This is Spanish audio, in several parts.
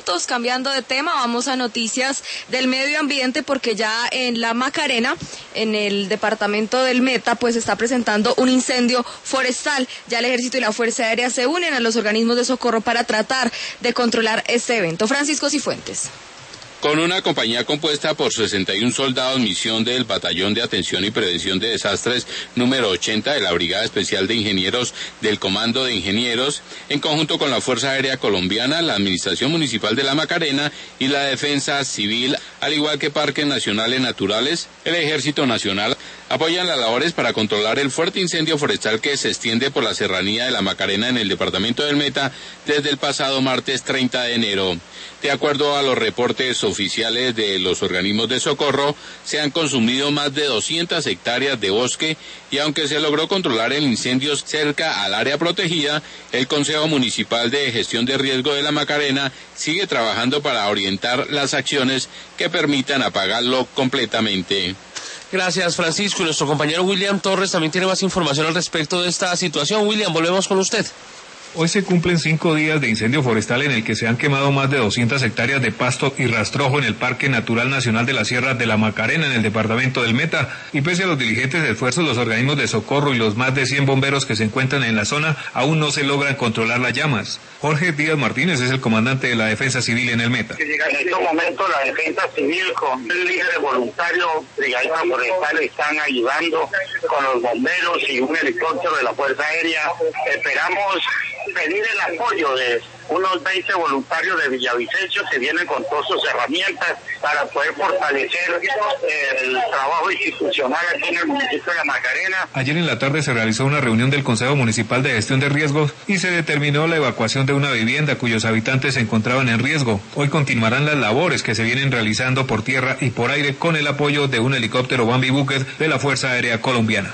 minutos. Cambiando de tema, vamos a noticias del medio ambiente, porque ya en la Macarena, en el departamento del Meta, pues se está presentando un incendio forestal. Ya el Ejército y la Fuerza Aérea se unen a los organismos de socorro para tratar de controlar este evento. Francisco Cifuentes. Con una compañía compuesta por 61 soldados, misión del Batallón de Atención y Prevención de Desastres número 80 de la Brigada Especial de Ingenieros del Comando de Ingenieros, en conjunto con la Fuerza Aérea Colombiana, la Administración Municipal de la Macarena y la Defensa Civil, al igual que Parques Nacionales Naturales, el Ejército Nacional, apoyan las labores para controlar el fuerte incendio forestal que se extiende por la serranía de la Macarena en el departamento del Meta desde el pasado martes 30 de enero. De acuerdo a los reportes oficiales de los organismos de socorro, se han consumido más de 200 hectáreas de bosque y aunque se logró controlar el incendio cerca al área protegida, el Consejo Municipal de Gestión de Riesgo de la Macarena sigue trabajando para orientar las acciones que permitan apagarlo completamente. Gracias, Francisco. Y nuestro compañero William Torres también tiene más información al respecto de esta situación. William, volvemos con usted. Hoy se cumplen 5 días de incendio forestal en el que se han quemado más de 200 hectáreas de pasto y rastrojo en el Parque Natural Nacional de la Sierra de la Macarena en el departamento del Meta, y pese a los diligentes esfuerzos, los organismos de socorro y los más de 100 bomberos que se encuentran en la zona aún no se logran controlar las llamas. Jorge Díaz Martínez es el comandante de la Defensa Civil en el Meta. En estos momentos la Defensa Civil con un líder voluntario brigadistas forestales están ayudando con los bomberos y un helicóptero de la Fuerza Aérea. Esperamos pedir el apoyo de unos 20 voluntarios de Villavicencio que vienen con todas sus herramientas para poder fortalecer el trabajo institucional aquí en el municipio de La Macarena. Ayer en la tarde se realizó una reunión del Consejo Municipal de Gestión de Riesgos y se determinó la evacuación de una vivienda cuyos habitantes se encontraban en riesgo. Hoy continuarán las labores que se vienen realizando por tierra y por aire con el apoyo de un helicóptero Bambi Bucket de la Fuerza Aérea Colombiana.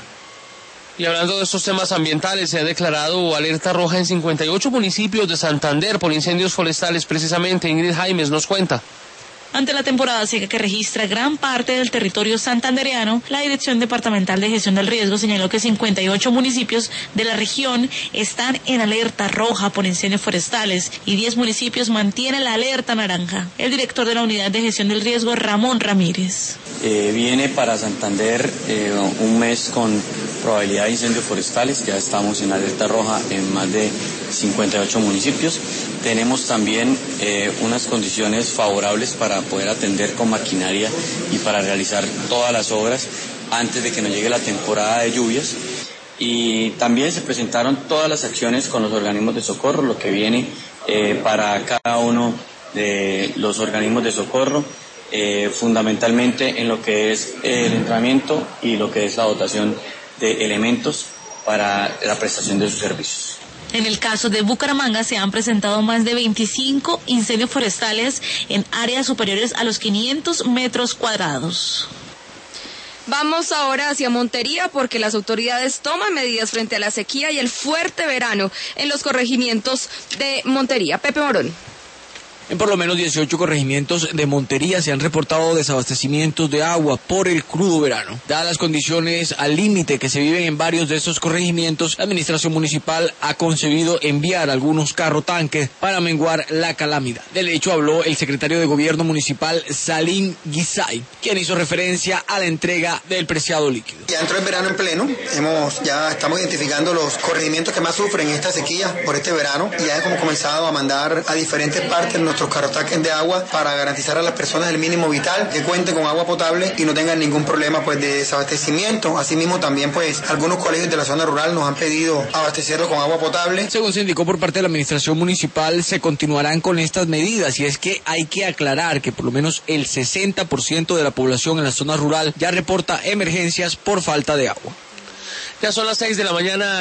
Y hablando de estos temas ambientales, se ha declarado alerta roja en 58 municipios de Santander por incendios forestales. Precisamente Ingrid Jaimes nos cuenta. Ante la temporada seca que registra gran parte del territorio santandereano, la Dirección Departamental de Gestión del Riesgo señaló que 58 municipios de la región están en alerta roja por incendios forestales y 10 municipios mantienen la alerta naranja. El director de la Unidad de Gestión del Riesgo, Ramón Ramírez. Viene para Santander un mes con probabilidad de incendios forestales. Ya estamos en alerta roja en más de 58 municipios. Tenemos también unas condiciones favorables para poder atender con maquinaria y para realizar todas las obras antes de que nos llegue la temporada de lluvias. Y también se presentaron todas las acciones con los organismos de socorro, lo que viene para cada uno de los organismos de socorro, fundamentalmente en lo que es el entrenamiento y lo que es la dotación de elementos para la prestación de sus servicios. En el caso de Bucaramanga se han presentado más de 25 incendios forestales en áreas superiores a los 500 metros cuadrados. Vamos ahora hacia Montería porque las autoridades toman medidas frente a la sequía y el fuerte verano en los corregimientos de Montería. Pepe Morón. En por lo menos 18 corregimientos de Montería se han reportado desabastecimientos de agua por el crudo verano. Dadas las condiciones al límite que se viven en varios de estos corregimientos, la administración municipal ha concebido enviar algunos carrotanques para menguar la calamidad. Del hecho habló el secretario de Gobierno Municipal, Salim Guisay, quien hizo referencia a la entrega del preciado líquido. Ya entró el verano en pleno, ya estamos identificando los corregimientos que más sufren esta sequía por este verano y ya hemos comenzado a mandar a diferentes partes nuestros carrotanques de agua para garantizar a las personas el mínimo vital, que cuenten con agua potable y no tengan ningún problema de desabastecimiento. Asimismo también algunos colegios de la zona rural nos han pedido abastecerlos con agua potable. Según se indicó por parte de la administración municipal, se continuarán con estas medidas y es que hay que aclarar que por lo menos el 60% de la población en la zona rural ya reporta emergencias por falta de agua. Ya son las 6 de la mañana.